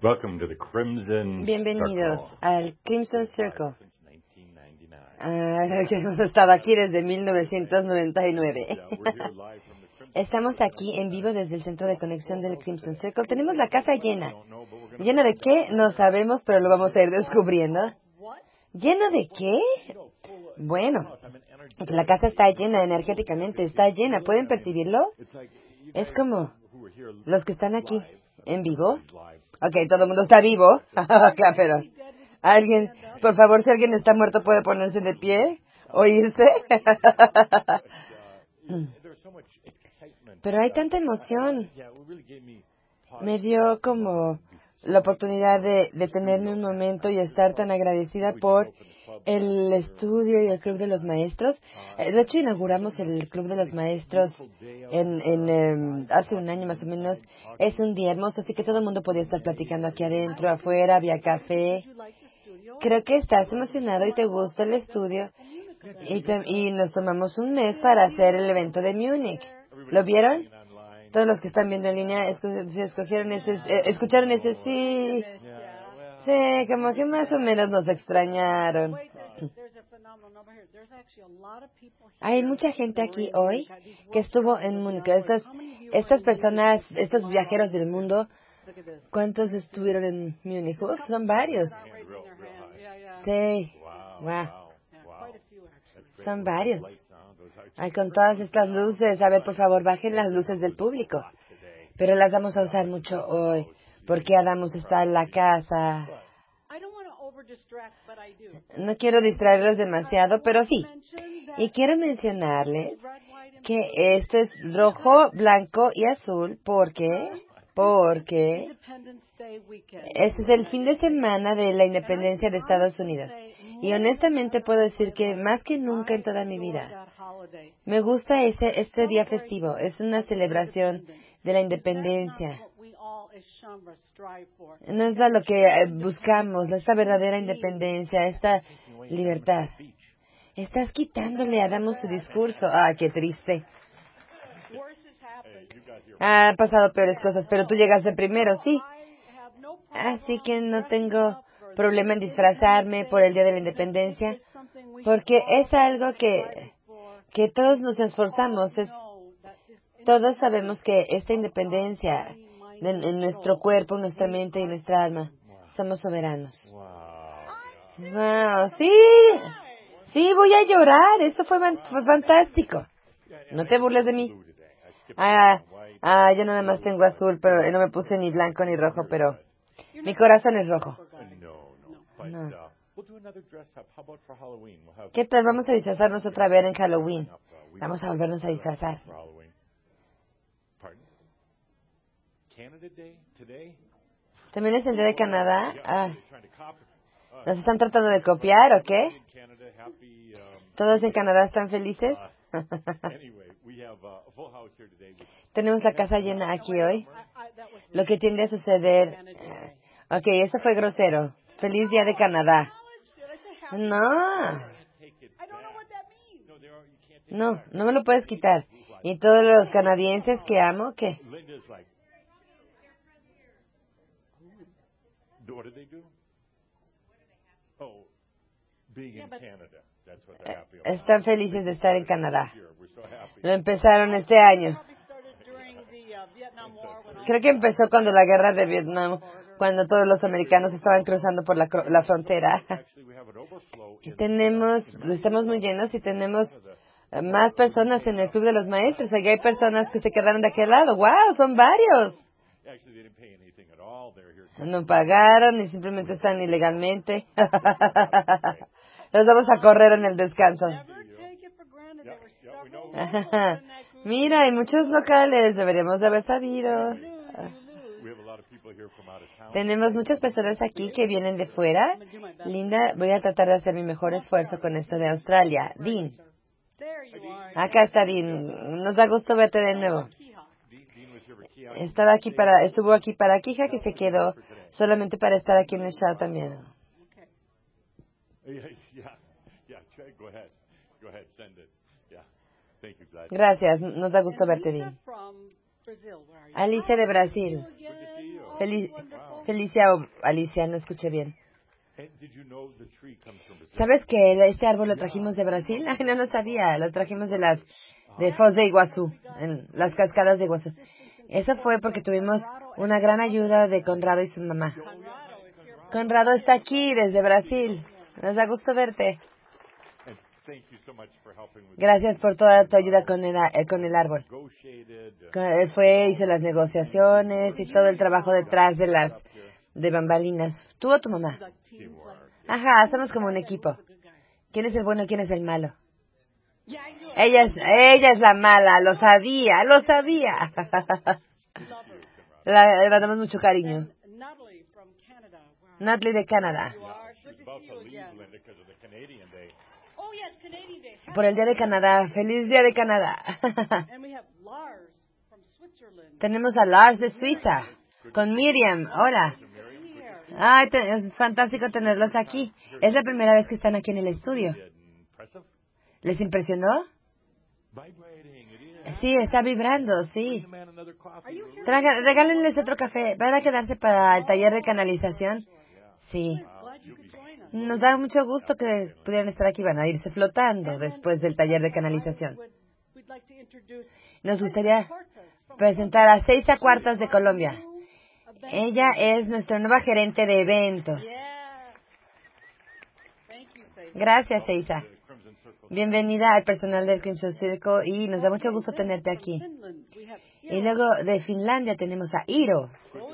Bienvenidos al Crimson Circle. Que hemos estado aquí desde 1999. Estamos aquí en vivo desde el centro de conexión del Crimson Circle. Tenemos la casa llena. ¿Llena de qué? No sabemos, pero lo vamos a ir descubriendo. ¿Llena de qué? Bueno, la casa está llena energéticamente, está llena. ¿Pueden percibirlo? Es como los que están aquí en vivo. Ok, todo el mundo está vivo. Claro, pero alguien, por favor, si alguien está muerto, puede ponerse de pie o irse. Pero hay tanta emoción. Me dio como la oportunidad de detenerme un momento y estar tan agradecida por el estudio y el Club de los Maestros. De hecho, inauguramos el Club de los Maestros hace un año más o menos. Es un día hermoso, así que todo el mundo podía estar platicando aquí adentro, afuera, había café. Creo que estás emocionado y te gusta el estudio. Y nos tomamos un mes para hacer el evento de Múnich. ¿Lo vieron? Todos los que están viendo en línea escucharon ese sí. Sí, como que más o menos nos extrañaron. Hay mucha gente aquí hoy que estuvo en Múnich. Estas personas, estos viajeros del mundo, ¿cuántos estuvieron en Múnich? Son varios. Sí, wow. Son varios. Ay, con todas estas luces, a ver, por favor, bajen las luces del público. Pero las vamos a usar mucho hoy, porque Adamus está en la casa. No quiero distraerlos demasiado, pero sí. Y quiero mencionarles que esto es rojo, blanco y azul, porque este es el fin de semana de la independencia de Estados Unidos. Y honestamente puedo decir que más que nunca en toda mi vida, me gusta este día festivo. Es una celebración de la independencia. No es lo que buscamos, esta verdadera independencia, esta libertad. Estás quitándole a Adamus su discurso. Ah, qué triste. Han pasado peores cosas, pero tú llegaste primero, sí. Así que no tengo problema en disfrazarme por el Día de la Independencia, porque es algo que todos nos esforzamos. Todos sabemos que esta independencia en nuestro cuerpo, nuestra mente y nuestra alma, somos soberanos. ¡Wow! ¡Sí! Sí, voy a llorar. Eso fue fantástico. No te burles de mí. Yo nada más tengo azul, pero no me puse ni blanco ni rojo, pero mi corazón es rojo. No. ¿Qué tal? Vamos a disfrazarnos otra vez en Halloween. Vamos a volvernos a disfrazar. ¿También es el día de Canadá? ¿Nos están tratando de copiar o qué? ¿Todos en Canadá están felices? Tenemos la casa llena aquí hoy. Lo que tiende a suceder... Ok, eso fue grosero. Feliz día de Canadá. No me lo puedes quitar. Y todos los canadienses que amo, ¿qué? Están felices de estar en Canadá. Lo empezaron este año. Creo que empezó cuando la guerra de Vietnam, cuando todos los americanos estaban cruzando por la frontera. Estamos muy llenos y tenemos más personas en el Club de los Maestros. Aquí hay personas que se quedaron de aquel lado. ¡Wow! Son varios. No pagaron y simplemente están ilegalmente. Los vamos a correr en el descanso. Mira, hay muchos locales. Deberíamos de haber sabido. Tenemos muchas personas aquí que vienen de fuera. Linda, voy a tratar de hacer mi mejor esfuerzo con esto de Australia. Dean. Acá está Dean. Nos da gusto verte de nuevo. Estuvo aquí para Kija, que se quedó solamente para estar aquí en el show también. Gracias, nos da gusto verte, Dean. Alicia de Brasil. Felicia o Alicia, no escuché bien. ¿Sabes que este árbol lo trajimos de Brasil? Ay, no lo sabía. Lo trajimos de Foz de Iguazú, en las cascadas de Iguazú. Eso fue porque tuvimos una gran ayuda de Conrado y su mamá. Conrado está aquí desde Brasil. Nos da gusto verte. Gracias por toda tu ayuda con el árbol. Él hizo las negociaciones y todo el trabajo detrás de bambalinas. ¿Tú o tu mamá? Ajá, somos como un equipo. ¿Quién es el bueno y quién es el malo? Ella es la mala, lo sabía. Le damos mucho cariño. Natalie de Canadá. Por el Día de Canadá. ¡Feliz Día de Canadá! Tenemos a Lars de Suiza. Con Miriam. Hola. Ay, es fantástico tenerlos aquí. Es la primera vez que están aquí en el estudio. ¿Les impresionó? Sí, está vibrando, sí. Regálenles otro café. ¿Van a quedarse para el taller de canalización? Sí. Nos da mucho gusto que pudieran estar aquí. Van a irse flotando después del taller de canalización. Nos gustaría presentar a Seiza Cuartas de Colombia. Ella es nuestra nueva gerente de eventos. Gracias, Seiza. Bienvenida al personal del Crimson Circle y nos da mucho gusto tenerte aquí. Y luego de Finlandia tenemos a Iro.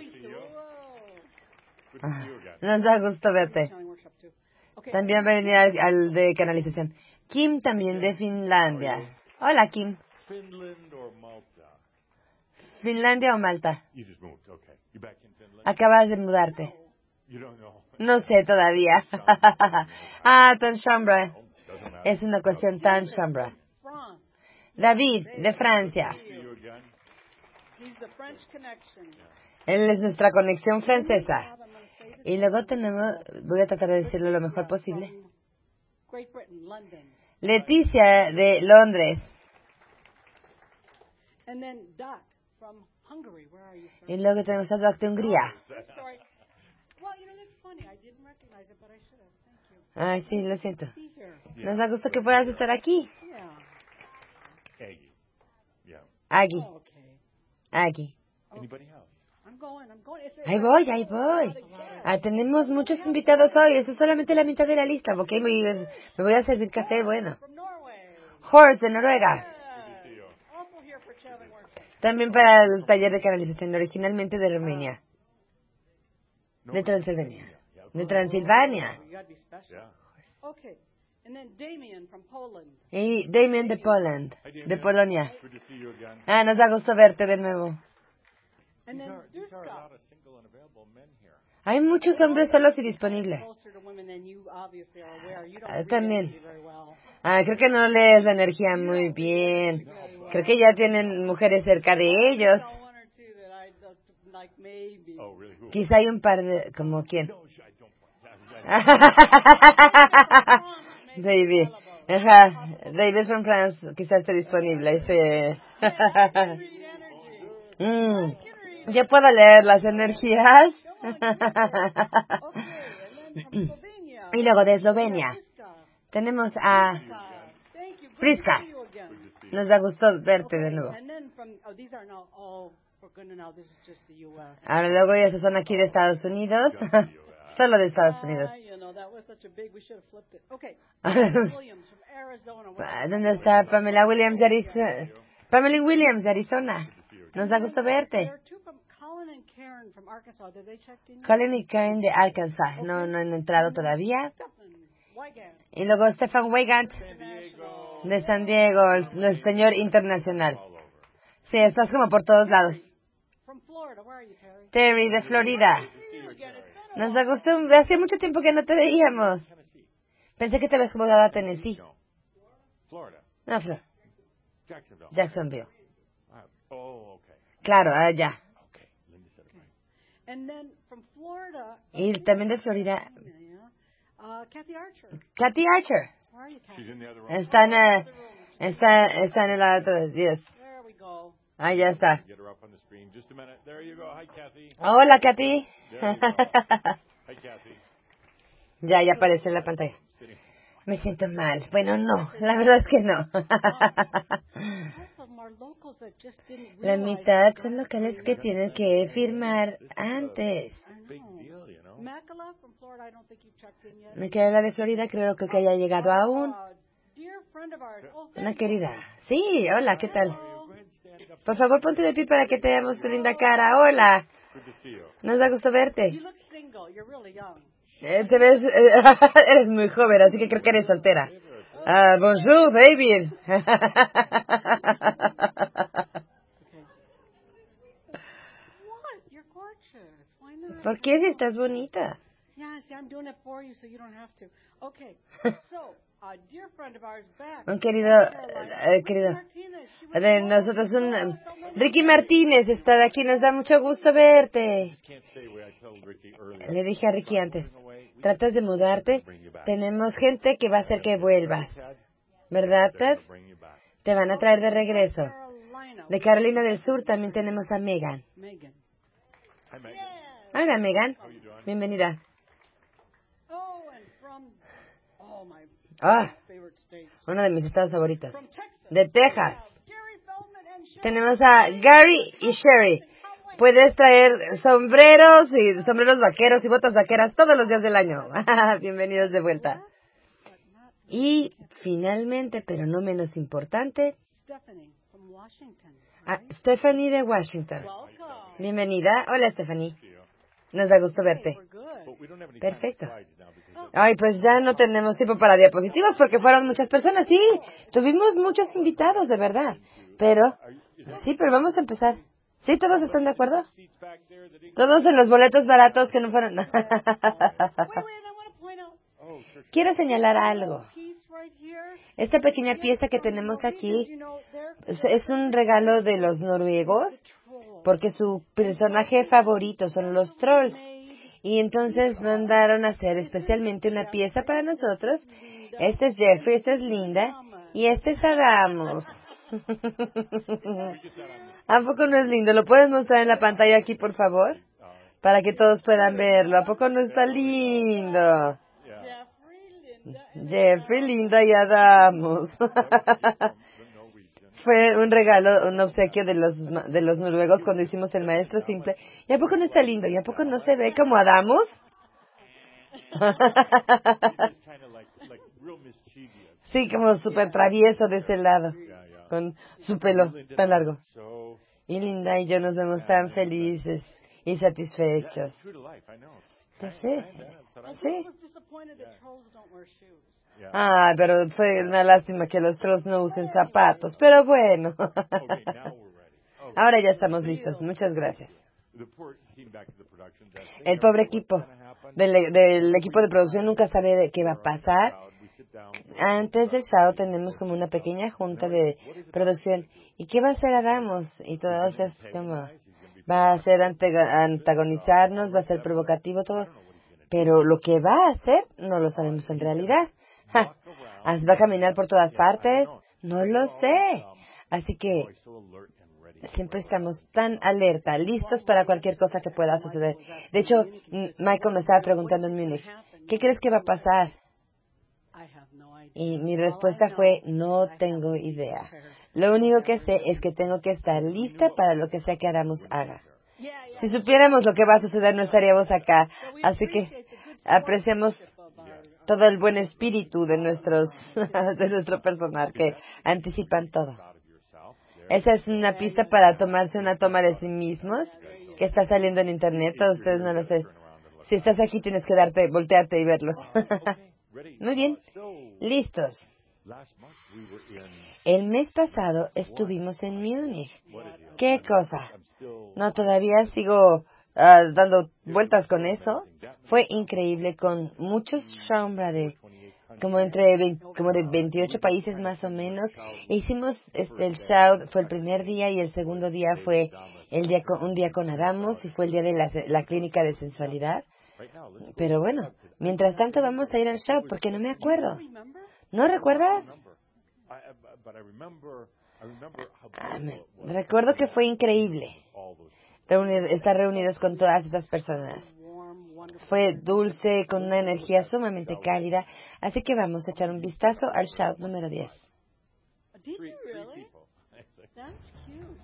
Nos da gusto verte. También bienvenida al de canalización. Kim también de Finlandia. Hola, Kim. ¿Finlandia o Malta? Acabas de mudarte. No sé todavía. Tan Chambra. Es una cuestión tan Chambra. David, de Francia. Él es nuestra conexión francesa. Y luego voy a tratar de decirlo lo mejor posible. Leticia, de Londres. Y luego tenemos a Doc de Hungría. Ay, sí, lo siento. Nos da gusto que puedas estar aquí. Aggie. Ahí voy. Tenemos muchos invitados hoy. Eso es solamente la mitad de la lista. Ok, me voy a servir café, bueno. Horst, de Noruega. También para el taller de canalización, originalmente de Rumania. De Transilvania. Y Damien de Polonia. Nos da gusto verte de nuevo. Hay muchos hombres solos y disponibles. También. Creo que no lees la energía muy bien. Creo que ya tienen mujeres cerca de ellos. Quizá hay un par de... ¿Como quién? David. David from France quizás esté disponible. Yo puedo leer las energías. Y luego de Eslovenia tenemos a Priska. Nos da gusto verte de nuevo. Ahora luego ya son aquí de Estados Unidos. Solo de Estados Unidos. ¿Dónde está Pamela Williams de Arizona? Pamela Williams de Arizona. Nos da gusto verte. Colin y Karen de Arkansas. No han entrado todavía. Y luego Stefan Weigand de San Diego, nuestro señor internacional. Sí, estás como por todos lados. Terry de Florida. Nos da gusto. Hace mucho tiempo que no te veíamos. Pensé que te habías mudado a Tennessee. No, Jacksonville. Claro, allá. Y también de Florida. Kathy Archer. Está en el otro. Yes. Ah, ya está. Hola, Kathy. Ya aparece en la pantalla. Me siento mal. Bueno, no, la verdad es que no. La mitad son locales que tienen que firmar antes. Micaela de Florida creo que haya llegado aún. Una querida. Sí, hola, ¿qué tal? Por favor, ponte de pie para que te veamos tu linda cara. Hola. Nos da gusto verte. Te ves, eres muy joven, así que creo que eres soltera. Bonjour, David. ¿Por qué si estás bonita? Un querido de nosotros, Ricky Martínez está de aquí, nos da mucho gusto verte. Le dije a Ricky antes, ¿tratas de mudarte? Tenemos gente que va a hacer que vuelvas. ¿Verdad, Ted? Te van a traer de regreso. De Carolina del Sur también tenemos a Megan. Hola, Megan. Bienvenida. Uno de mis estados favoritos. De Texas. Tenemos a Gary y Sherry. Puedes traer sombreros vaqueros y botas vaqueras todos los días del año. Bienvenidos de vuelta. Y finalmente, pero no menos importante, Stephanie de Washington. Bienvenida. Hola, Stephanie. Nos da gusto verte. Perfecto. Ay, pues ya no tenemos tiempo para diapositivas porque fueron muchas personas. Sí, tuvimos muchos invitados, de verdad. Pero vamos a empezar. ¿Sí, todos están de acuerdo? Todos en los boletos baratos que no fueron. Quiero señalar algo. Esta pequeña pieza que tenemos aquí es un regalo de los noruegos porque su personaje favorito son los trolls. Y entonces mandaron a hacer especialmente una pieza para nosotros. Este es Jeffrey, esta es Linda y este es Adamos. ¿A poco no es lindo? ¿Lo puedes mostrar en la pantalla aquí, por favor? Para que todos puedan verlo. ¿A poco no está lindo? Jeffrey, Linda y Adamos. Fue un regalo, un obsequio de los noruegos cuando hicimos el maestro simple. ¿Y a poco no está lindo? ¿Y a poco no se ve como Adamos? Sí, como súper travieso de ese lado, con su pelo tan largo. Y Linda y yo nos vemos tan felices y satisfechos. Sí. Pero fue una lástima que los trolls no usen zapatos, pero bueno. Ahora ya estamos listos, muchas gracias. El pobre equipo del equipo de producción nunca sabe de qué va a pasar. Antes del show tenemos como una pequeña junta de producción. ¿Y qué va a hacer Adamos? Y todos es como, va a hacer antagonizarnos, va a ser provocativo, todo. Pero lo que va a hacer no lo sabemos en realidad. ¿Va a caminar por todas partes? No lo sé. Así que siempre estamos tan alerta, listos para cualquier cosa que pueda suceder. De hecho, Michael me estaba preguntando en Múnich, ¿qué crees que va a pasar? Y mi respuesta fue, no tengo idea. Lo único que sé es que tengo que estar lista para lo que sea que Adamos haga. Si supiéramos lo que va a suceder, no estaríamos acá. Así que apreciamos todo el buen espíritu de nuestro personal, que anticipan todo. Esa es una pista para tomarse una toma de sí mismos, que está saliendo en internet. Todos ustedes no lo sé. Si estás aquí, tienes que voltearte y verlos. Muy bien. Listos. El mes pasado estuvimos en Múnich. ¿Qué cosa? No, todavía sigo dando vueltas con eso. Fue increíble, con muchos Schaumburger, como de 28 países más o menos. Hicimos el show, fue el primer día y el segundo día fue un día con Adamos y fue el día de la clínica de sensualidad. Pero bueno, mientras tanto vamos a ir al show porque no me acuerdo. ¿No recuerdas? Amén. Recuerdo que fue increíble estar reunidos con todas estas personas. Fue dulce, con una energía sumamente cálida. Así que vamos a echar un vistazo al shout número 10. Did you really? That's cute.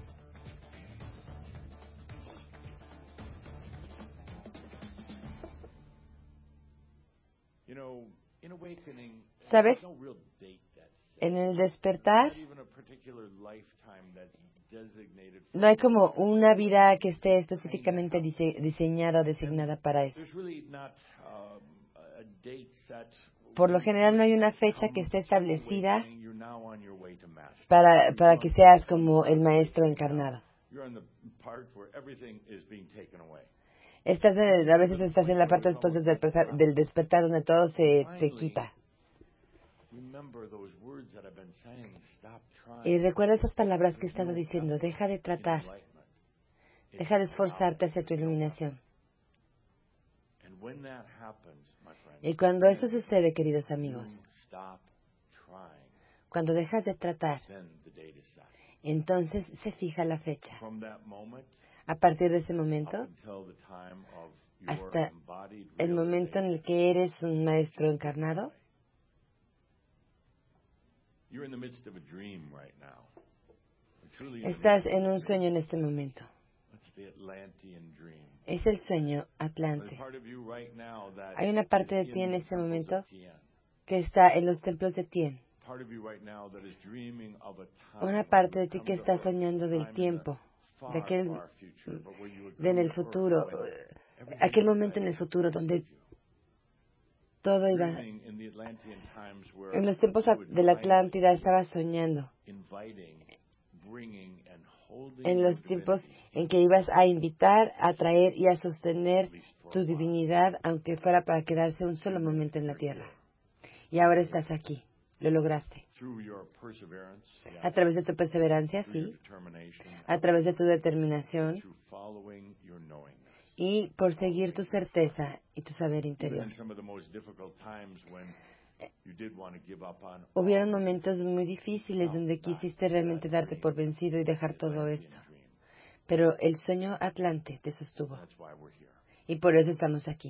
¿Sabes? En el despertar no hay como una vida que esté específicamente diseñada o designada para eso. Por lo general no hay una fecha que esté establecida para que seas como el maestro encarnado. A veces estás en la parte después del despertar donde todo se te quita. Y recuerda esas palabras que he estado diciendo. Deja de tratar. Deja de esforzarte hacia tu iluminación. Y cuando eso sucede, queridos amigos, cuando dejas de tratar, entonces se fija la fecha. A partir de ese momento, hasta el momento en el que eres un maestro encarnado, estás en un sueño en este momento. Es el sueño Atlante. Hay una parte de ti en este momento que está en los templos de Tien. Una parte de ti que está soñando del tiempo, en el futuro, aquel momento en el futuro donde todo iba. En los tiempos de la Atlántida estaba soñando. En los tiempos en que ibas a invitar, a traer y a sostener tu divinidad, aunque fuera para quedarse un solo momento en la tierra. Y ahora estás aquí. Lo lograste. A través de tu perseverancia, sí. A través de tu determinación. Y por seguir tu certeza y tu saber interior. Hubieron momentos muy difíciles donde quisiste realmente darte por vencido y dejar todo esto. Pero el sueño Atlante te sostuvo. Y por eso estamos aquí.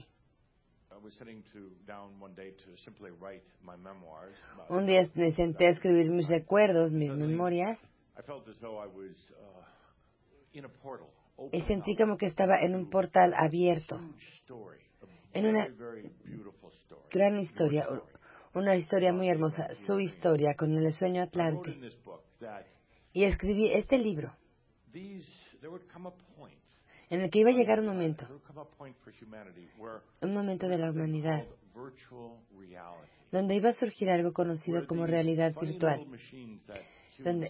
Un día me senté a escribir mis recuerdos, mis memorias. Y sentí como que estaba en un portal abierto. En una gran historia. Una historia muy hermosa, su historia con el sueño Atlante. Y escribí este libro, en el que iba a llegar un momento de la humanidad, donde iba a surgir algo conocido como realidad virtual, donde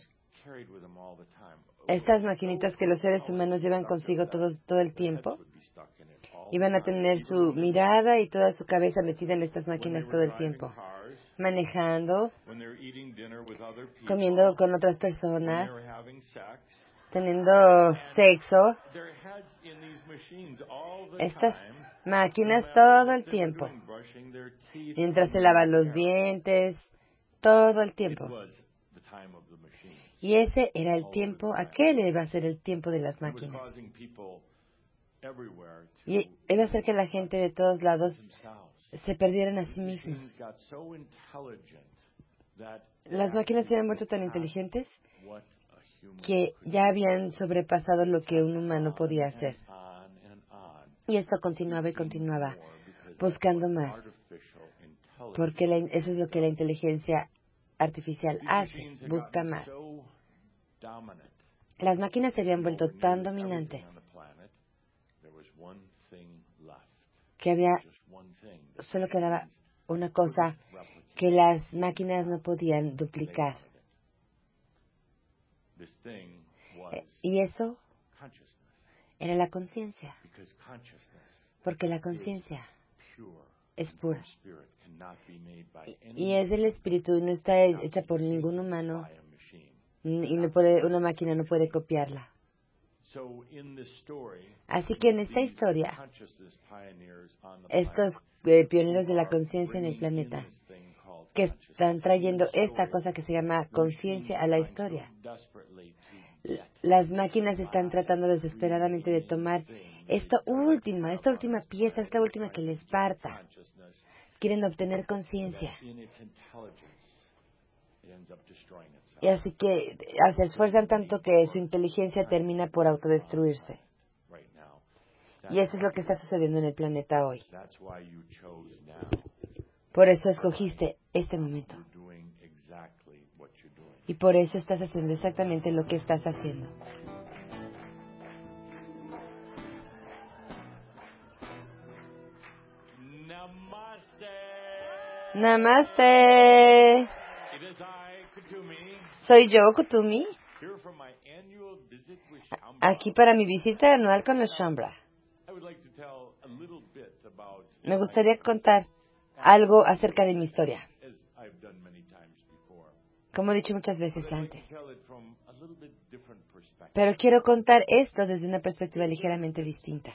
estas maquinitas que los seres humanos llevan consigo todo el tiempo, iban a tener su mirada y toda su cabeza metida en estas máquinas todo el tiempo. Manejando, comiendo con otras personas, teniendo sexo. Estas máquinas todo el tiempo. Mientras se lavan los dientes, todo el tiempo. Y ese era el tiempo, aquel iba a ser el tiempo de las máquinas. Y iba a hacer que la gente de todos lados se perdieran a sí mismos. Las máquinas se habían vuelto tan inteligentes que ya habían sobrepasado lo que un humano podía hacer. Y esto continuaba y continuaba, buscando más. Porque eso es lo que la inteligencia artificial hace, busca más. Las máquinas se habían vuelto tan dominantes que solo quedaba una cosa que las máquinas no podían duplicar. Y eso era la conciencia. Porque la conciencia es pura. Y es del espíritu, no está hecha por ningún humano. Y una máquina no puede copiarla. Así que en esta historia, estos pioneros de la conciencia en el planeta que están trayendo esta cosa que se llama conciencia a la historia. Las máquinas están tratando desesperadamente de tomar esta última pieza, esta última que les parta. Quieren obtener conciencia. Y así que se esfuerzan tanto que su inteligencia termina por autodestruirse. Y eso es lo que está sucediendo en el planeta hoy. Por eso escogiste este momento. Y por eso estás haciendo exactamente lo que estás haciendo. Namaste. Soy yo, Kutumi, aquí para mi visita anual con los Shambhala. Me gustaría contar algo acerca de mi historia, como he dicho muchas veces antes. Pero quiero contar esto desde una perspectiva ligeramente distinta.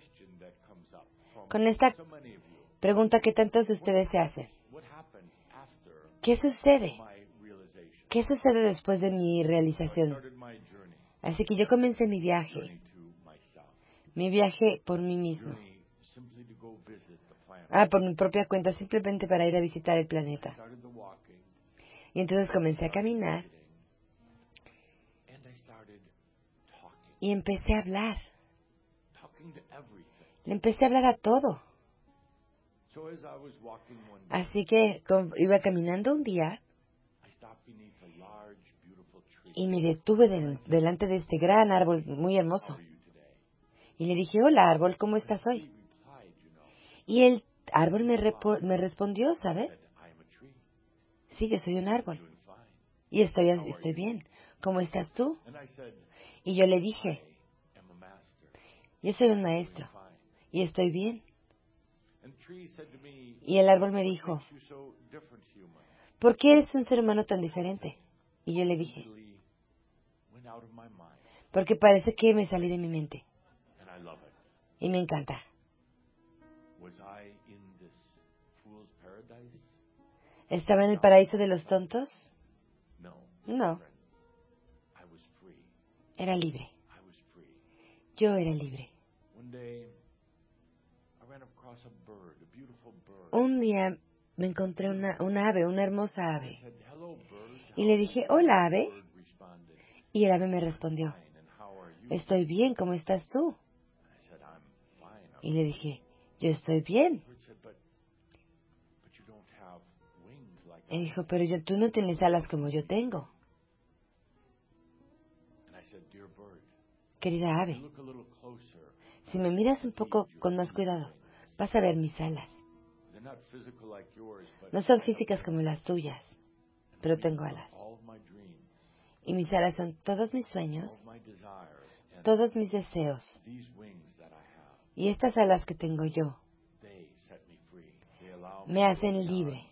Con esta pregunta que tantos de ustedes se hacen. ¿Qué sucede? ¿Qué sucede después de mi realización? Así que yo comencé mi viaje por mí mismo. Por mi propia cuenta, simplemente para ir a visitar el planeta. Y entonces comencé a caminar y empecé a hablar. Le empecé a hablar a todo. Así que iba caminando un día y me detuve delante de este gran árbol muy hermoso. Y le dije, hola árbol, ¿cómo estás hoy? Y el árbol me respondió, ¿sabes? Sí, yo soy un árbol. Y estoy bien. ¿Cómo estás tú? Y yo le dije, yo soy un maestro. Y estoy bien. Y el árbol me dijo, ¿por qué eres un ser humano tan diferente? Y yo le dije, porque parece que me salí de mi mente. Y me encanta. ¿Estaba en el paraíso de los tontos? No. Era libre. Yo era libre. Un día me encontré una ave, una hermosa ave. Y le dije, hola ave. Y el ave me respondió, estoy bien, ¿cómo estás tú? Y le dije, yo estoy bien. Y dijo, pero tú no tienes alas como yo tengo. Querida ave, si me miras un poco con más cuidado, vas a ver mis alas. No son físicas como las tuyas, pero tengo alas. Y mis alas son todos mis sueños, todos mis deseos. Y estas alas que tengo yo me hacen libre.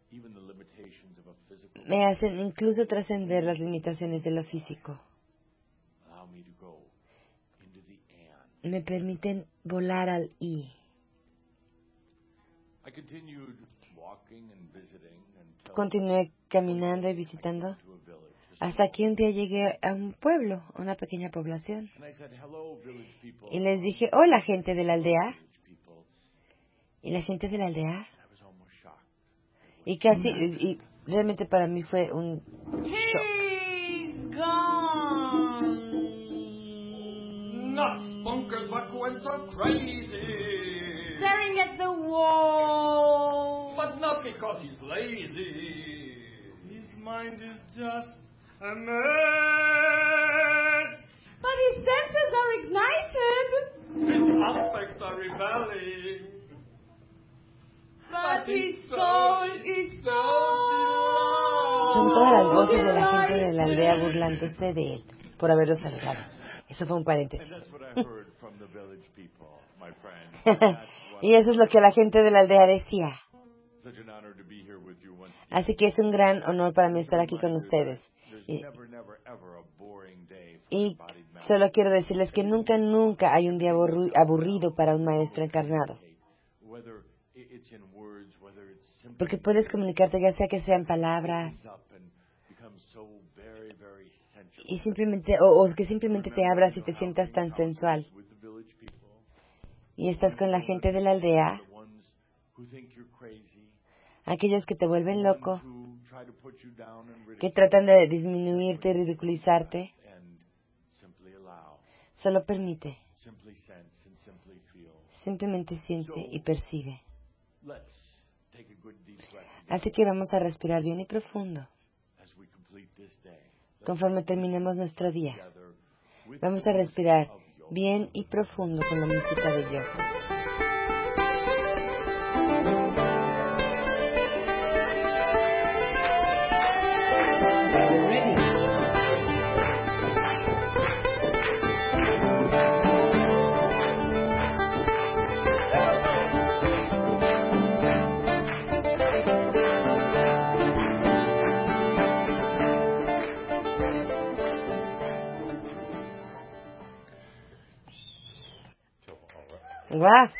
Me hacen incluso trascender las limitaciones de lo físico. Me permiten volar al I. Continué caminando y visitando hasta que un día llegué a un pueblo, a una pequeña población. Y les dije, hola gente de la aldea. Y la gente de la aldea. Y realmente para mí fue un shock. He's gone. Nuts, bunkers, what went so crazy? Staring at the wall. But not because he's lazy. His mind is just a mess. But his senses are ignited. His aspects are rebelling. But his soul is so Son todas las voces de la gente de la aldea burlándose de él por haberlo salvado. Eso fue un paréntesis. Y eso es lo que la gente de la aldea decía. Así que es un gran honor para mí estar aquí con ustedes. Y solo quiero decirles que nunca, nunca hay un día aburrido para un maestro encarnado. porque puedes comunicarte ya sea que sean palabras y simplemente o que simplemente te abras y te sientas tan sensual y estás con la gente de la aldea, aquellos que te vuelven loco, que tratan de disminuirte y ridiculizarte. Solo permite, simplemente siente y percibe. Así que vamos a respirar bien y profundo. Conforme terminemos nuestro día, vamos a respirar bien y profundo con la música de yoga. Wow.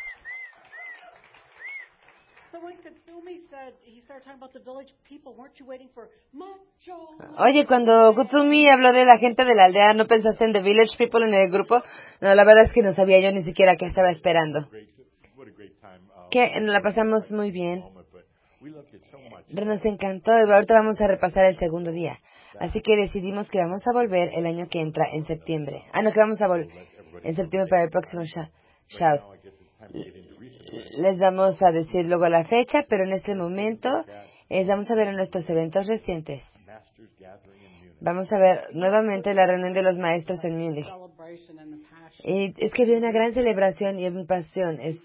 Oye, cuando Kutsumi habló de la gente de la aldea, ¿no pensaste en The Village People en el grupo? No, la verdad es que no sabía yo ni siquiera qué estaba esperando. Que nos la pasamos muy bien. Nos encantó y ahorita vamos a repasar el segundo día. Así que decidimos que vamos a volver el año que entra, en septiembre. Que vamos a volver en septiembre para el próximo show. Les vamos a decir luego la fecha, pero en este momento vamos a ver nuestros eventos recientes. Vamos a ver nuevamente la reunión de los maestros en Múnich. Y es que había una gran celebración y una pasión. Es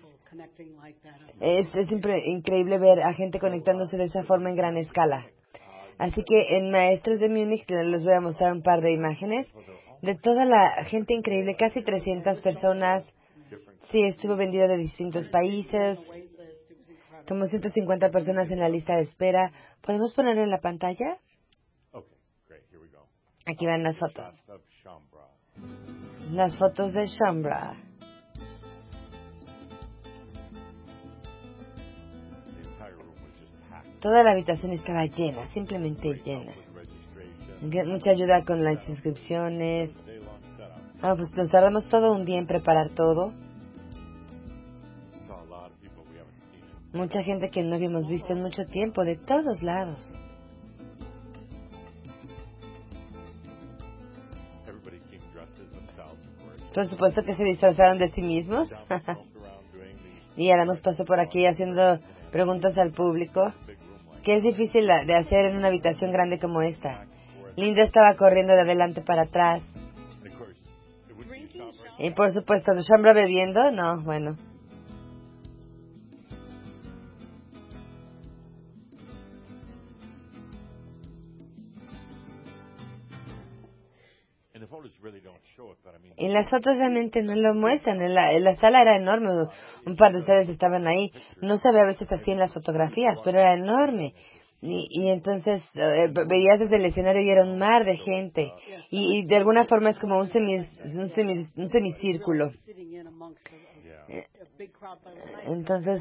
increíble ver a gente conectándose de esa forma en gran escala. Así que en Maestros de Múnich les voy a mostrar un par de imágenes de toda la gente increíble, casi 300 personas. Sí, estuvo vendido de distintos países, como 150 personas en la lista de espera. ¿Podemos ponerlo en la pantalla? Aquí van las fotos. Las fotos de Shaumbra. Toda la habitación estaba llena, simplemente llena. Mucha ayuda con las inscripciones. Pues nos tardamos todo un día en preparar todo. Mucha gente que no habíamos visto en mucho tiempo, de todos lados. Por supuesto que se disfrazaron de sí mismos. Y Adams pasó por aquí haciendo preguntas al público, que es difícil de hacer en una habitación grande como esta. Linda estaba corriendo de adelante para atrás. Y por supuesto, Shaumbra bebiendo, no, bueno. En las fotos realmente no lo muestran. La sala era enorme. Un par de ustedes estaban ahí. No se ve a veces así en las fotografías, pero era enorme. Y entonces veías desde el escenario y era un mar de gente. Y de alguna forma es como un semicírculo. Entonces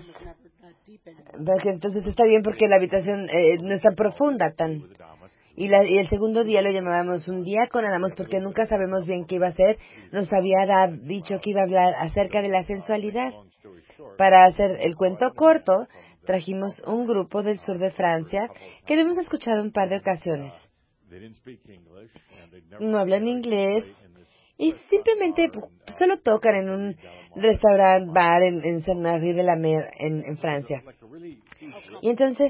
está bien porque la habitación no es tan profunda, Y el segundo día lo llamábamos un día con Adams porque nunca sabemos bien qué iba a hacer. Nos había dicho que iba a hablar acerca de la sensualidad. Para hacer el cuento corto, trajimos un grupo del sur de Francia que habíamos escuchado un par de ocasiones. No hablan inglés y simplemente solo tocan en un restaurante, bar en Saint-Marie de la Mer en Francia. Y entonces,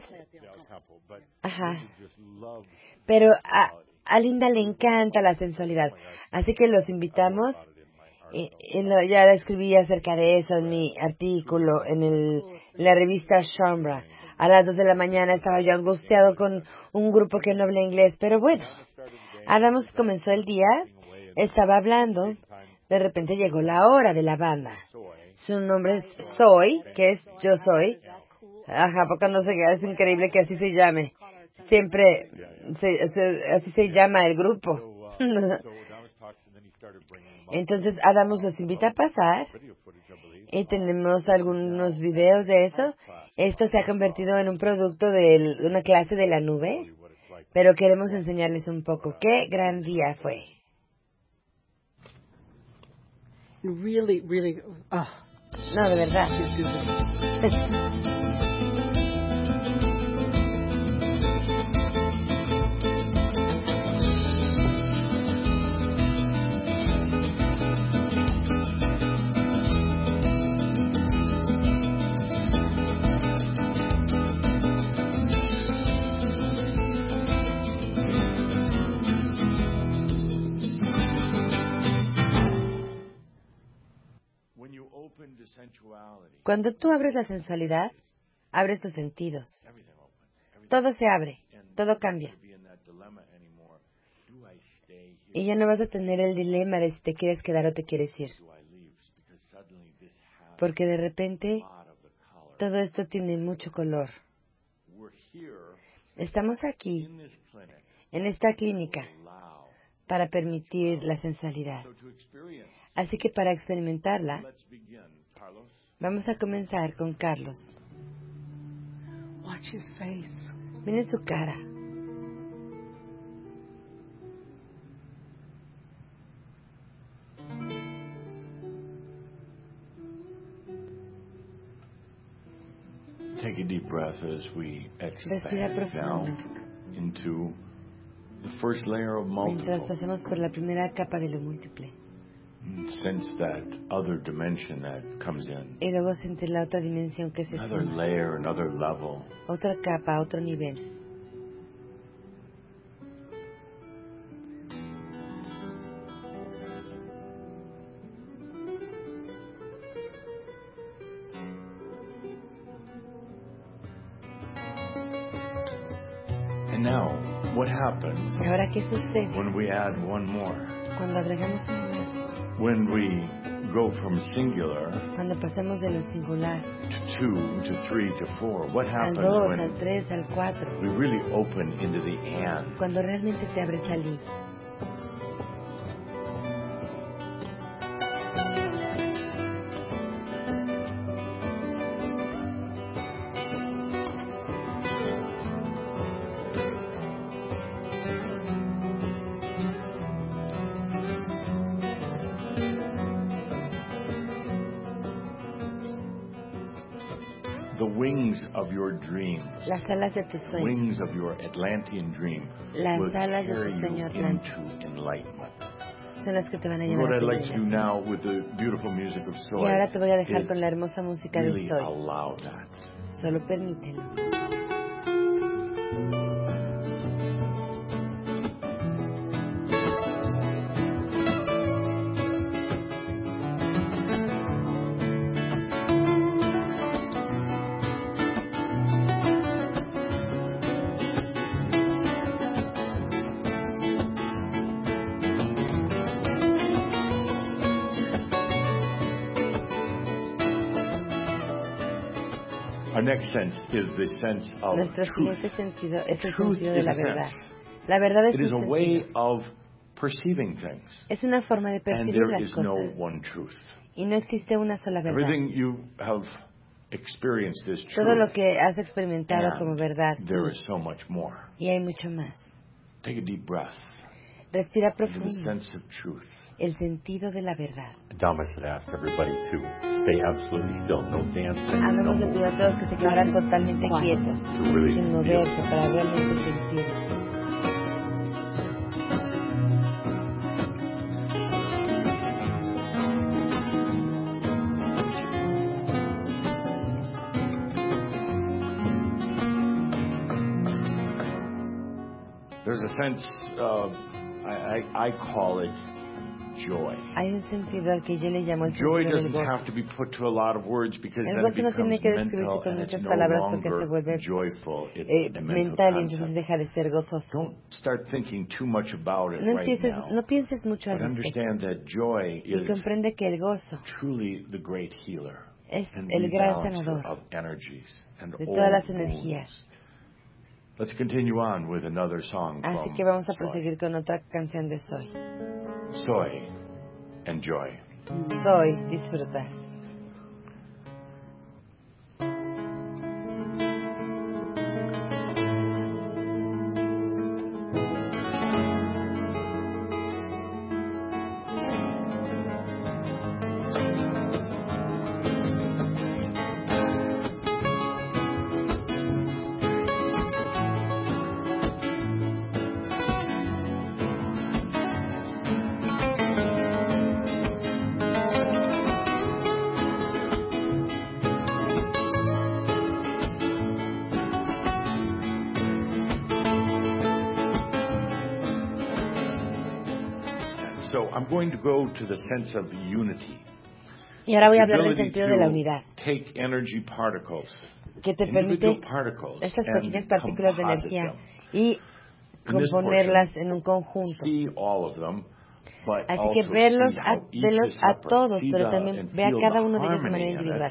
pero a Linda le encanta la sensualidad, así que los invitamos. Ya escribí acerca de eso en mi artículo en la revista Shaumbra. A las 2 de la mañana estaba yo angustiado con un grupo que no habla inglés, pero bueno, Adams comenzó el día, estaba hablando, de repente llegó la hora de la banda. Su nombre es Soy, que es yo soy. Porque no sé, es increíble que así se llame. Siempre así se llama el grupo. Entonces Adams los invita a pasar y tenemos algunos videos de eso. Esto se ha convertido en un producto de una clase de la nube, pero queremos enseñarles un poco. ¡Qué gran día fue! Really, No, de verdad. Cuando tú abres la sensualidad, abres tus sentidos. Todo se abre, todo cambia. Y ya no vas a tener el dilema de si te quieres quedar o te quieres ir. Porque de repente, todo esto tiene mucho color. Estamos aquí, en esta clínica, para permitir la sensualidad. Así que para experimentarla, vamos a comenzar con Carlos. watch his face. Miren su cara. Take a deep breath as we Respira expand profundo. down into the first layer of Mientras multiple. pasamos por la primera capa de lo múltiple. Sense that other dimension that comes in. Y luego sentir la otra dimensión que se Another suma. layer, another level. Otra capa, otro nivel. And now, what happens ¿Y ahora qué sucede when we add one more? cuando agregamos uno más? When we go from singular Cuando pasamos de lo singular to 2 to 3 to 4, what al happens 2, al when 3, al 4. we really open into the and? Cuando realmente te abres al I. The wings of your dreams, Las alas de tu sueño. wings of your Atlantean dream, Las will alas de carry tu sueño you atlántico. into enlightenment. Son las que te van a And llevar what a I'd tu like to do iluminación. now with the beautiful music of Y Soy ahora te voy a dejar is con la hermosa música de really Soy. allow that. Solo permítelo. Our next sense is the sense of Nuestro truth. siguiente sentido es el Truth sentido de is la a verdad. sense. La verdad es It is a un way sentido. of perceiving things. Es una forma de And percibir there las is no cosas. one truth. Y no existe una sola verdad. Everything you have experienced is Todo lo true. que has experimentado como And verdad. there is so much more. Y hay mucho más. Take a deep breath Respira into the profundo. sense of truth. El sentido de la verdad. Thomas had asked everybody to stay absolutely still, no dancing, no Habíamos de pedir a movement. todos que se quedaran totalmente quietos, To really sin feel. moverse, para realmente sentir. There's a sense of, I call it joy. Hay un sentido al que yo le llamo el Joy sentido del doesn't gozo. have to be put to a lot of words because El then gozo it no becomes tiene que describirse mental con and it's muchas no palabras porque se longer vuelve joyful. It's a mental mental y entonces concept. deja de ser gozoso. Don't start thinking too much about it No, right now. no pienses mucho al But respecto. understand that joy Y is comprende que el gozo truly the great healer es and el gran rebalancer sanador of energies and de todas las old energías. wounds. Let's continue on with another song Así from que vamos a Soy. proseguir con otra canción de Soy. Soy and joy. Soy, disfrutar. So I'm going to go to the sense of unity. Y ahora voy a hablar del sentido de la unidad, Take energy particles, que te permite estas pequeñas partículas de energía y componerlas en un conjunto. Así que verlos a todos, pero también ve a cada uno de ellos de manera individual.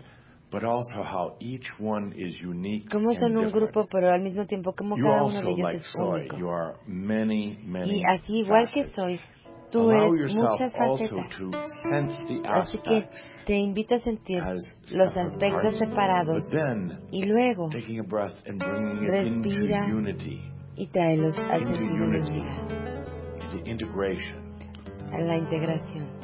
Cómo son un grupo, pero al mismo tiempo como cada uno de ellos es único. Y así, igual que soy, tú eres muchas facetas. Así que te invito a sentir los aspectos separados y luego respira y tráelos al sentido de unidad, a la integración.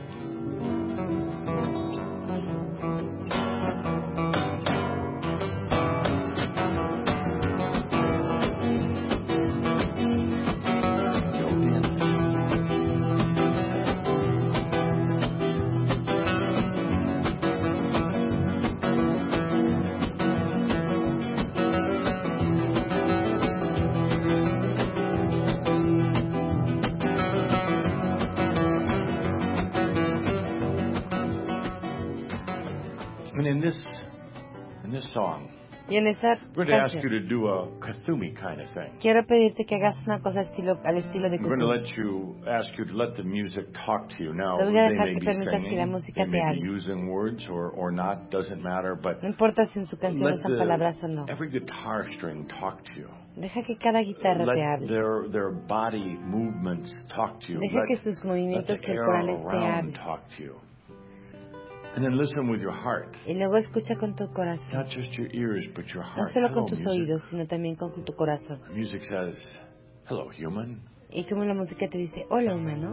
In this song, y en esa canción, quiero pedirte que hagas una cosa al estilo de Cthulhu. Te voy a dejar que permitas que la música te hable. No importa si en su canción usan palabras o no. Deja que cada guitarra te hable. Deja que sus movimientos corporales te hablen. And then listen with your heart. Y luego escucha con tu corazón. Not just your ears, but your heart. No solo con tus music. oídos, sino también con tu corazón. Music says, "Hello, human." Y como la música te dice, "Hola, humano."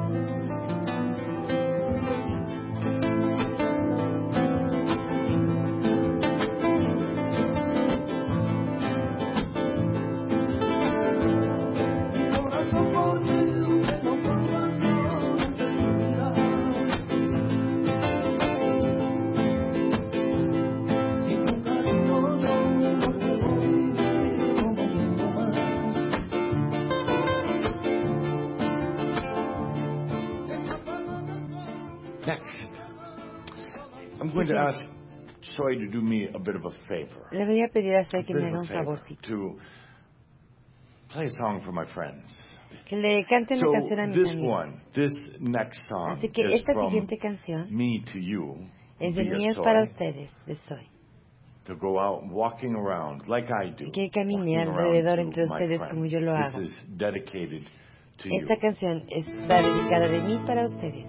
I'm going to ask Soy to do me a bit of a favor. Le voy a pedir a Soy que me haga un favorcito. To play a song for my friends. Que le cante una canción a mis amigos. This next song Así que esta siguiente canción me to you, es de mí para ustedes, de Soy. To go out walking around like I do. Que camine alrededor entre ustedes como yo lo hago. This is dedicated to Esta canción está dedicada de mí para ustedes.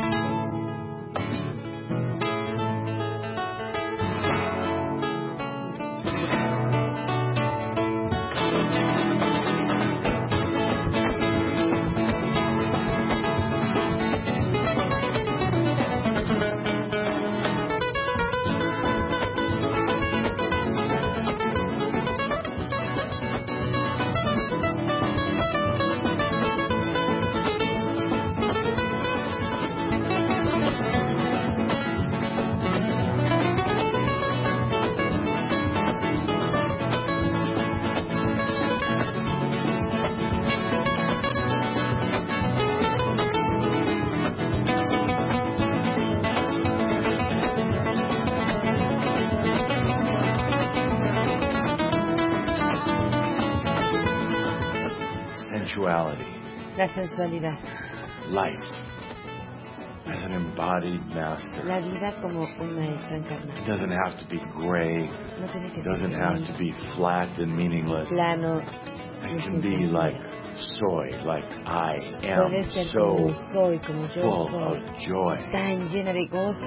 La sensualidad. Life as an embodied master. La vida como un maestro encarnado. It doesn't have to be gray. No tiene que it doesn't have to be flat and meaningless. Plano. It can be like Soy, like I am so soy, como yo full soy, of joy. Tan llena de gozo.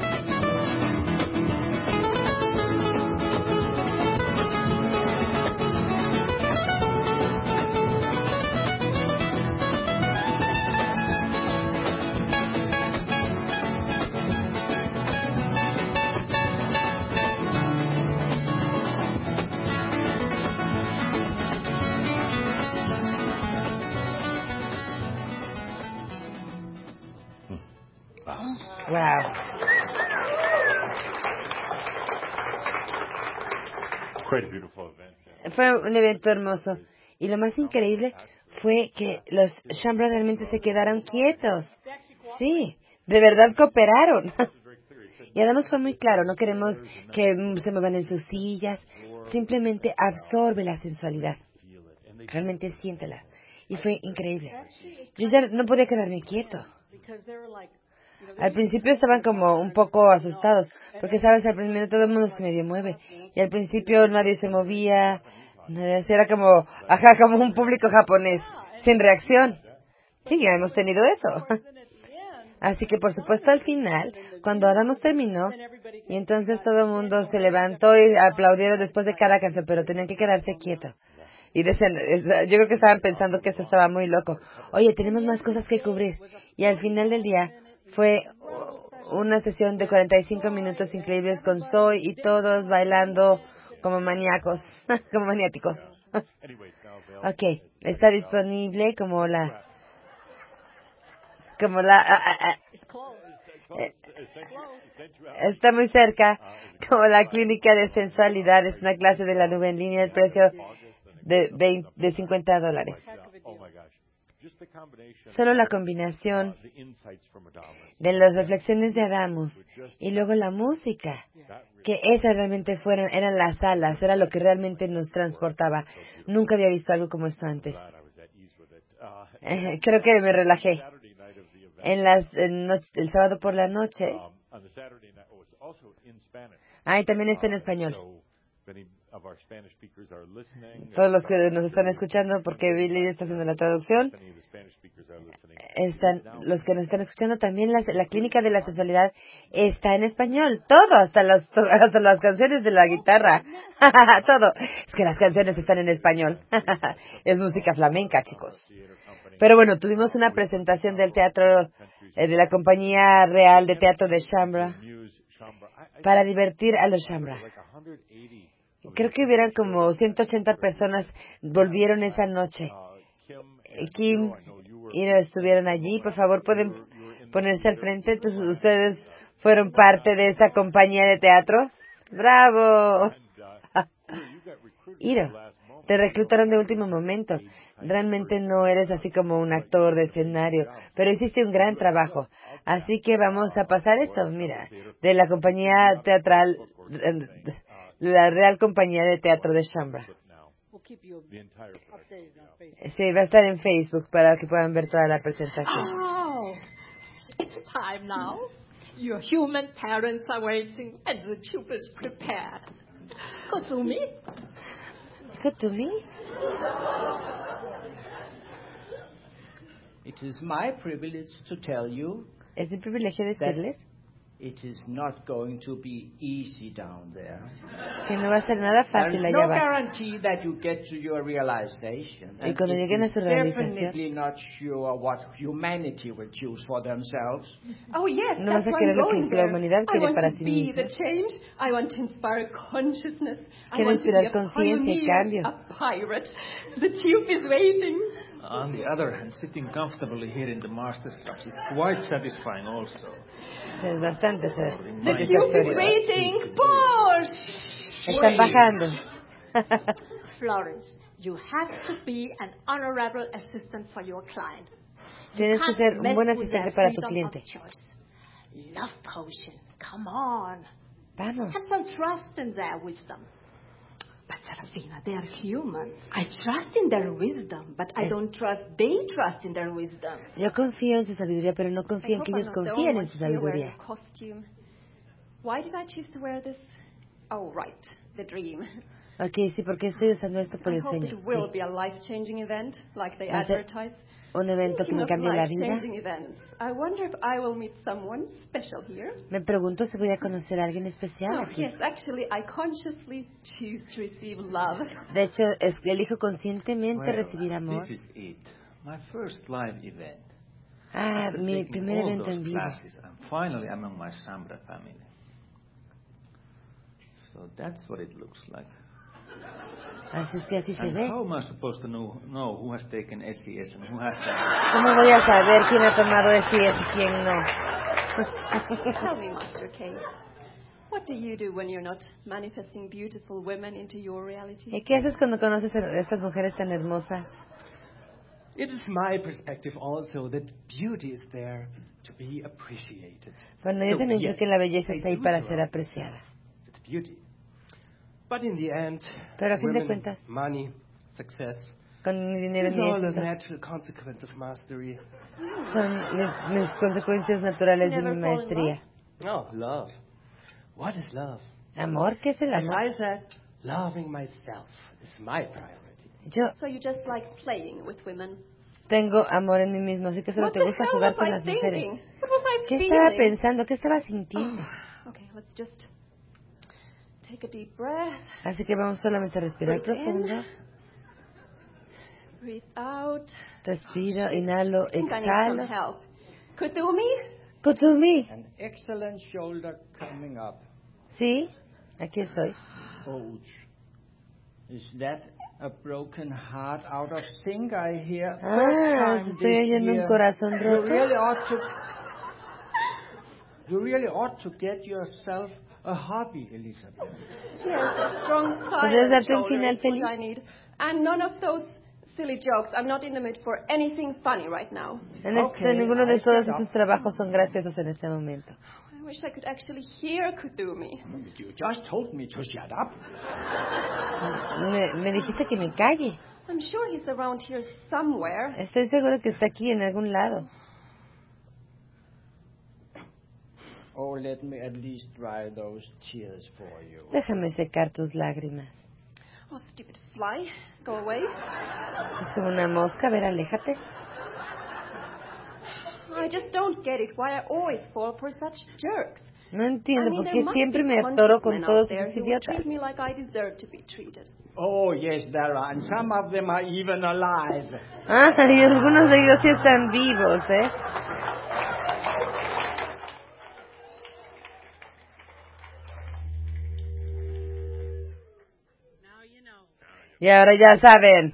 Wow. Quite a beautiful event. Fue un evento hermoso. Y lo más increíble fue que los Shambhala realmente se quedaron quietos. Sí, de verdad cooperaron. Y Adamos fue muy claro, no queremos que se muevan en sus sillas, simplemente absorbe la sensualidad. Realmente siéntela. Y fue increíble. Yo ya no podía quedarme quieto. Al principio estaban como un poco asustados, porque sabes, al principio todo el mundo se medio mueve. Y al principio nadie se movía, era como, como un público japonés, sin reacción. Sí, ya hemos tenido eso. Así que por supuesto al final, cuando Adamos terminó, y entonces todo el mundo se levantó y aplaudieron después de cada canción, pero tenían que quedarse quietos. Y decían, yo creo que estaban pensando que eso estaba muy loco. Oye, tenemos más cosas que cubrir. Y al final del día fue una sesión de 45 minutos increíbles con Soy y todos bailando como maníacos, como maniáticos. Ok, está disponible está muy cerca, como la clínica de sensualidad, es una clase de la nube en línea, el precio de $50. Solo la combinación de las reflexiones de Adamos y luego la música, que esas realmente eran las alas, era lo que realmente nos transportaba. Nunca había visto algo como esto antes. Creo que me relajé. El sábado por la noche. Y también está en español. Todos los que nos están escuchando, porque Billy está haciendo la traducción, los que nos están escuchando también, la clínica de la sexualidad está en español, todo, hasta las canciones de la guitarra, todo. Es que las canciones están en español. Es música flamenca, chicos. Pero bueno, tuvimos una presentación del teatro, de la compañía real de teatro de Shambra, para divertir a los Shambra. Creo que hubieran como 180 personas volvieron esa noche. Kim y no estuvieron allí. Por favor, pueden ponerse al frente. Entonces, ustedes fueron parte de esa compañía de teatro. ¡Bravo! Iro, te reclutaron de último momento. Realmente no eres así como un actor de escenario, pero hiciste un gran trabajo. Así que vamos a pasar esto, mira, de la compañía teatral, la Real Compañía de Teatro de Shambra. Sí, va a estar en Facebook para que puedan ver toda la presentación. Oh, it's time now. Your human parents are waiting and the tube is prepared. Kotsumi? Kotsumi? It is my privilege to tell you. Es mi privilegio decirles it is not going to be easy down there. Que no va a ser nada fácil allá no abajo. guarantee that you get to your realization. Y cuando lleguen a su realización, definitely not sure what humanity will choose for themselves. Oh yes, no vas a querer lo que la humanidad quiere para sí misma. I want to inspire consciousness. Quiero inspirar conciencia y cambio. A pirate. The tube is waiting. On the other hand, sitting comfortably here in the master's cups is quite satisfying also. Es bastante The tube is waiting. Push! Están bajando. Florence, you have to be an honorable assistant for your client. Tienes que ser un buen asistente para tu cliente. Love potion. Come on. Vamos. Have some trust in their wisdom. But Serafina, they are human. I trust in their wisdom, but I don't trust they trust in their wisdom. Yo confío en su sabiduría, pero no confío en que ellos confíen en su sabiduría. Why did I choose to wear this? Oh, right, the dream. Okay, sí, porque estoy usando esto por el sueño. I hope it will be a life-changing event, like they advertise. Un evento que me cambie la vida. I wonder if I will meet someone special here. Me pregunto si voy a conocer a alguien especial aquí. Yes, actually, I consciously choose to receive love. De hecho, elijo conscientemente recibir amor. This is it. My first live event. Mi primer evento en vivo. Finally, among my Shambra family. So that's what it looks like. Así es que así se ve. How am I supposed to know who has taken SES and who hasn't? ¿Cómo voy a saber quién ha tomado SES y quién no? Tell me, Master K, what do you do when you're not manifesting beautiful women into your reality? ¿Y qué haces cuando conoces a estas mujeres tan hermosas? It is my perspective also that beauty is there to be appreciated. Bueno, yo también creo que la belleza está ahí para ser apreciada. With beauty. But in the end, pero a fin de women, cuentas, money, success, con mi dinero is ni all the éxito, natural consequence of mastery. son mis consecuencias naturales de mi maestría. Oh, love. What is love? ¿Amor? ¿Qué es el As amor? I said, loving myself is my priority. So you just like playing with women? Tengo amor en mí mismo, así que solo te gusta jugar con las mujeres. ¿Qué estaba pensando? ¿Qué estaba sintiendo? Okay, let's just take a deep breath. Así que vamos solamente a respirar profundo. Breathe out. Respiro, inhalo, I need exhalo. some help. Kutumi? Kutumi. An excellent shoulder coming up. Sí, aquí estoy. Ouch. Is that a broken heart out of sync, I hear? Estoy oyendo un corazón roto. You really ought to get yourself a hobby, Elizabeth. Yes, a strong ¿Podrías silent darte un shoulder final is feliz? what I need. And none of those silly jokes. I'm not in the mood for anything funny right now. Ninguno de todos esos trabajos son graciosos en este momento. I wish I could actually hear Kutumi. You just told me to shut up. Me dijiste que me calle. I'm sure he's around here somewhere. Estoy seguro que está aquí en algún lado. Oh, let me at least dry those tears for you. Déjame secar tus lágrimas. Oh, stupid fly. Go away. Es como una mosca, a ver, aléjate. I just don't get it why I always fall for such jerks. No entiendo por there qué must siempre be me atoro conscious con men todos out there esos who idiotas. treat me like I deserve to be treated. Oh, yes, there are. And some of them are even alive. Y algunos de ellos sí están vivos, ¿eh? Y ahora ya saben.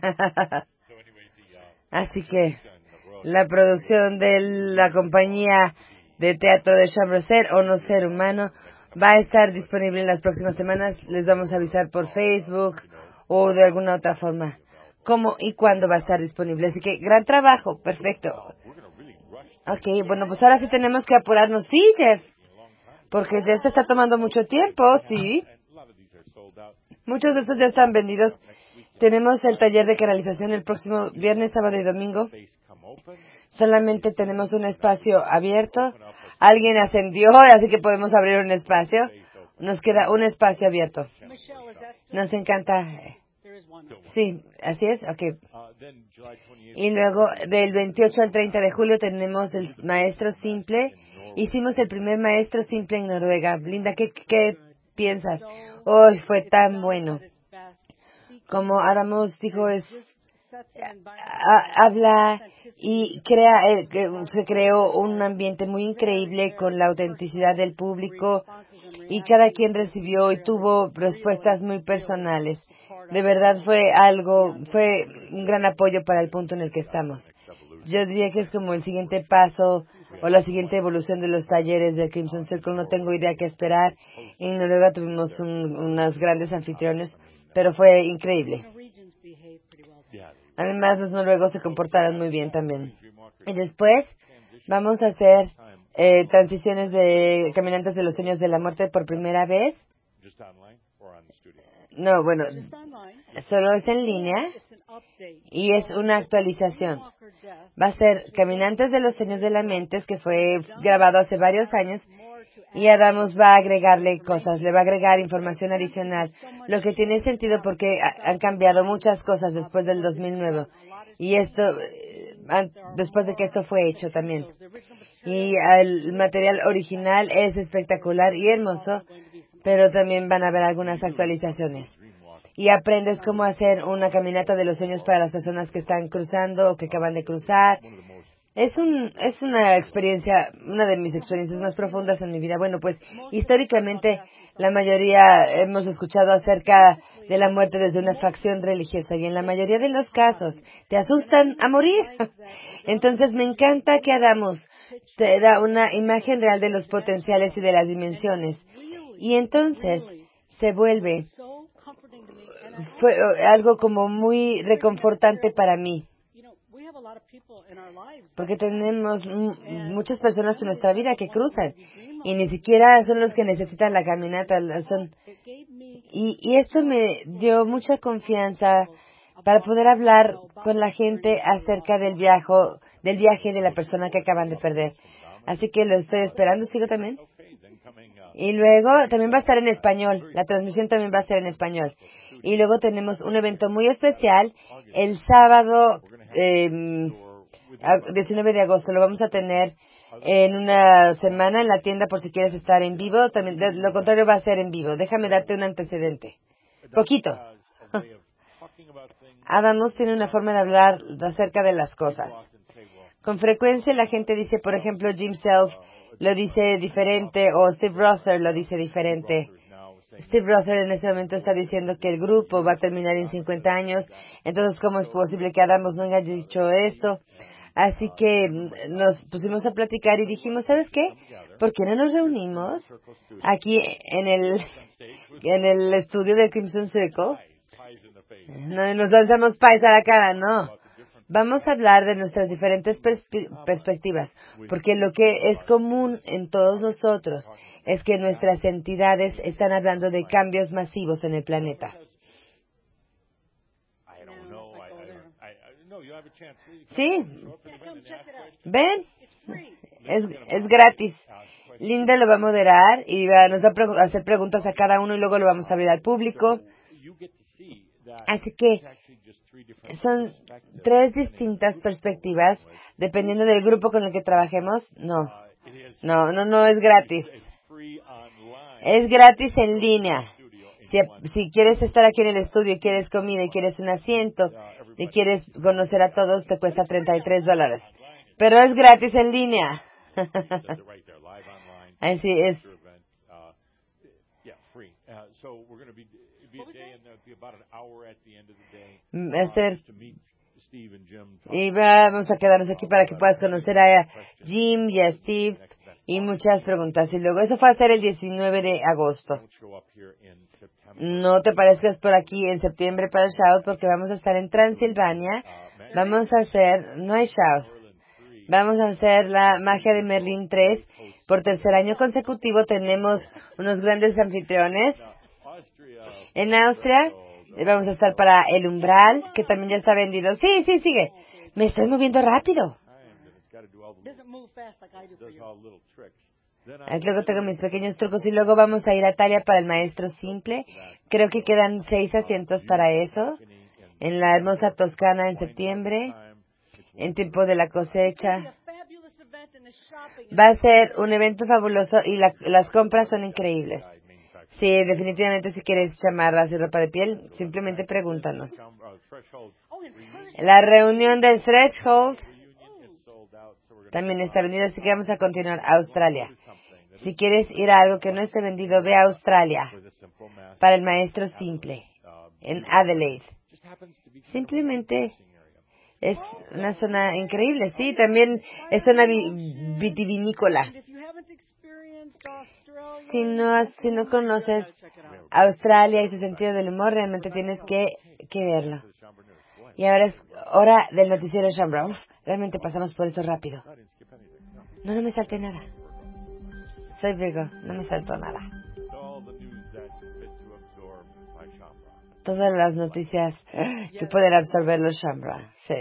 Así que la producción de la compañía de teatro de Chambrosel o No Ser Humano va a estar disponible en las próximas semanas. Les vamos a avisar por Facebook o de alguna otra forma cómo y cuándo va a estar disponible. Así que gran trabajo, perfecto. Ok, bueno, pues ahora sí tenemos que apurarnos. Sí, Jeff, porque ya se está tomando mucho tiempo, sí. Muchos de estos ya están vendidos. Tenemos el taller de canalización el próximo viernes, sábado y domingo. Solamente tenemos un espacio abierto. Alguien ascendió, así que podemos abrir un espacio. Nos queda un espacio abierto. Nos encanta. Sí, así es. Okay. Y luego, del 28 al 30 de julio, tenemos el maestro simple. Hicimos el primer maestro simple en Noruega. Linda, ¿qué piensas? Hoy fue tan bueno. Como Adamos dijo, habla y se creó un ambiente muy increíble con la autenticidad del público y cada quien recibió y tuvo respuestas muy personales. De verdad fue un gran apoyo para el punto en el que estamos. Yo diría que es como el siguiente paso o la siguiente evolución de los talleres de Crimson Circle. No tengo idea qué esperar. En Noruega tuvimos unos grandes anfitriones, pero fue increíble. Además, los noruegos se comportaron muy bien también. Y después vamos a hacer transiciones de Caminantes de los Sueños de la Muerte por primera vez. No, bueno, solo es en línea y es una actualización. Va a ser Caminantes de los Sueños de la Mente, que fue grabado hace varios años, y Adamos va a agregarle cosas, le va a agregar información adicional, lo que tiene sentido porque han cambiado muchas cosas después del 2009, y después de que esto fue hecho también. Y el material original es espectacular y hermoso, pero también van a haber algunas actualizaciones. Y aprendes cómo hacer una caminata de los sueños para las personas que están cruzando o que acaban de cruzar. Es una experiencia, una de mis experiencias más profundas en mi vida. Bueno, pues históricamente la mayoría hemos escuchado acerca de la muerte desde una facción religiosa y en la mayoría de los casos te asustan a morir. Entonces me encanta que Adamos te da una imagen real de los potenciales y de las dimensiones. Y entonces se vuelve fue algo como muy reconfortante para mí. Porque tenemos muchas personas en nuestra vida que cruzan y ni siquiera son los que necesitan la caminata. Y esto me dio mucha confianza para poder hablar con la gente acerca del viaje de la persona que acaban de perder. Así que lo estoy esperando, sigo también. Y luego también va a estar en español, la transmisión también va a ser en español. Y luego tenemos un evento muy especial el sábado 19 de agosto. Lo vamos a tener en una semana en la tienda por si quieres estar en vivo. También, de lo contrario va a ser en vivo. Déjame darte un antecedente. Poquito. Adamos tiene una forma de hablar acerca de las cosas. Con frecuencia la gente dice, por ejemplo, Jim Self lo dice diferente o Steve Rother lo dice diferente. Steve Rother en este momento está diciendo que el grupo va a terminar en 50 años. Entonces, ¿cómo es posible que Adamos no haya dicho esto? Así que nos pusimos a platicar y dijimos, ¿sabes qué? ¿Por qué no nos reunimos aquí en el estudio de Crimson Circle? No nos lanzamos pies a la cara, no. Vamos a hablar de nuestras diferentes perspectivas, porque lo que es común en todos nosotros es que nuestras entidades están hablando de cambios masivos en el planeta. Sí. Ven. Es gratis. Linda lo va a moderar y nos va a hacer preguntas a cada uno y luego lo vamos a abrir al público. Así que son 3 distintas perspectivas dependiendo del grupo con el que trabajemos. No es gratis. Es gratis en línea. Si quieres estar aquí en el estudio y quieres comida y quieres un asiento y quieres conocer a todos, te cuesta $33. Pero es gratis en línea. Así es. Y vamos a quedarnos aquí para que puedas conocer a Jim y a Steve y muchas preguntas. Y luego eso va a ser el 19 de agosto. No te parezcas por aquí en septiembre para el shout porque vamos a estar en Transilvania. No hay shout. Vamos a hacer la magia de Merlín 3. Por tercer año consecutivo tenemos unos grandes anfitriones. En Austria vamos a estar para el Umbral, que también ya está vendido. Sí, sigue. Me estoy moviendo rápido. Luego tengo mis pequeños trucos y luego vamos a ir a Italia para el Maestro Simple. Creo que quedan 6 asientos para eso. En la hermosa Toscana en septiembre, en tiempo de la cosecha. Va a ser un evento fabuloso y las compras son increíbles. Sí, definitivamente si quieres chamarras y ropa de piel, simplemente pregúntanos. La reunión del Threshold también está vendida, así que vamos a continuar. Australia. Si quieres ir a algo que no esté vendido, ve a Australia para el Maestro Simple en Adelaide. Simplemente es una zona increíble, sí, también es zona vitivinícola. Si no conoces Australia y su sentido del humor, realmente tienes que verlo. Y ahora es hora del noticiero Shambra. Realmente pasamos por eso rápido. No me salté nada. Soy Virgo, no me saltó nada. Todas las noticias que pueden absorber los Shambra, sí.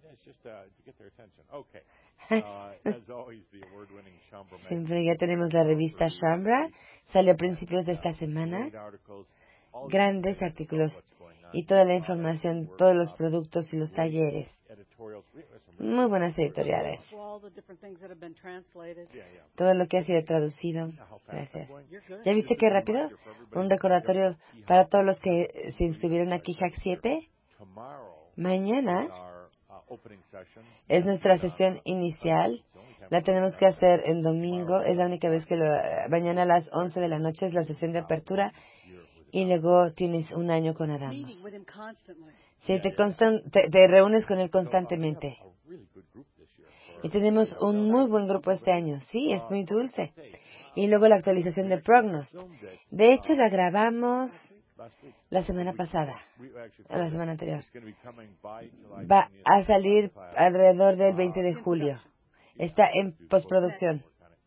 Siempre ya tenemos la revista Shambra. Salió a principios de esta semana. Grandes artículos y toda la información, todos los productos y los talleres. Muy buenas editoriales. Todo lo que ha sido traducido. Gracias. ¿Ya viste qué rápido? Un recordatorio para todos los que se inscribieron aquí, Hack 7. Mañana es nuestra sesión inicial. La tenemos que hacer en domingo. Es la única vez que mañana a las 11 de la noche es la sesión de apertura. Y luego tienes un año con Adamos. Sí, te reúnes con él constantemente. Y tenemos un muy buen grupo este año. Sí, es muy dulce. Y luego la actualización de Prognos. De hecho, la grabamos la semana pasada, la semana anterior. Va a salir alrededor del 20 de julio. Está en postproducción.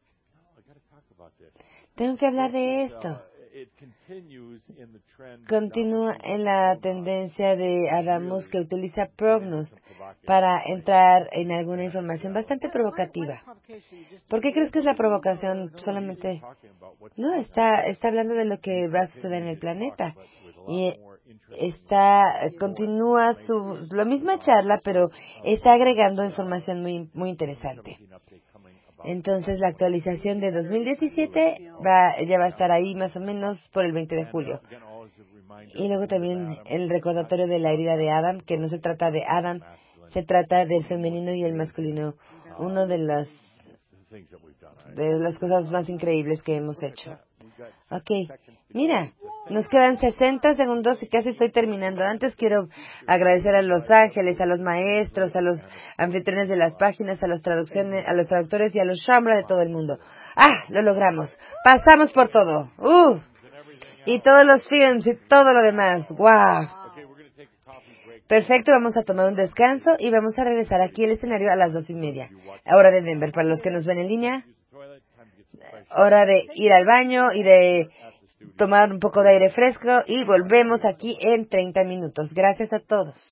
Tengo que hablar de esto. Continúa en la tendencia de Adamus, que utiliza Prognost para entrar en alguna información bastante provocativa. ¿Por qué crees que es la provocación? Solamente no está hablando de lo que va a suceder en el planeta y continúa la misma charla, pero está agregando información muy interesante. Entonces, la actualización de 2017 ya va a estar ahí más o menos por el 20 de julio. Y luego también el recordatorio de la herida de Adam, que no se trata de Adam, se trata del femenino y el masculino. Una de las cosas más increíbles que hemos hecho. Ok, mira, nos quedan 60 segundos y casi estoy terminando. Antes quiero agradecer a Los Ángeles, a los maestros, a los anfitriones de las páginas, a los traductores y a los Shambra de todo el mundo. ¡Ah! Lo logramos. Pasamos por todo. Y todos los films y todo lo demás. ¡Wow! Perfecto, vamos a tomar un descanso y vamos a regresar aquí al escenario a las 2:30. Hora de Denver, para los que nos ven en línea. Hora de ir al baño y de tomar un poco de aire fresco y volvemos aquí en 30 minutos. Gracias a todos.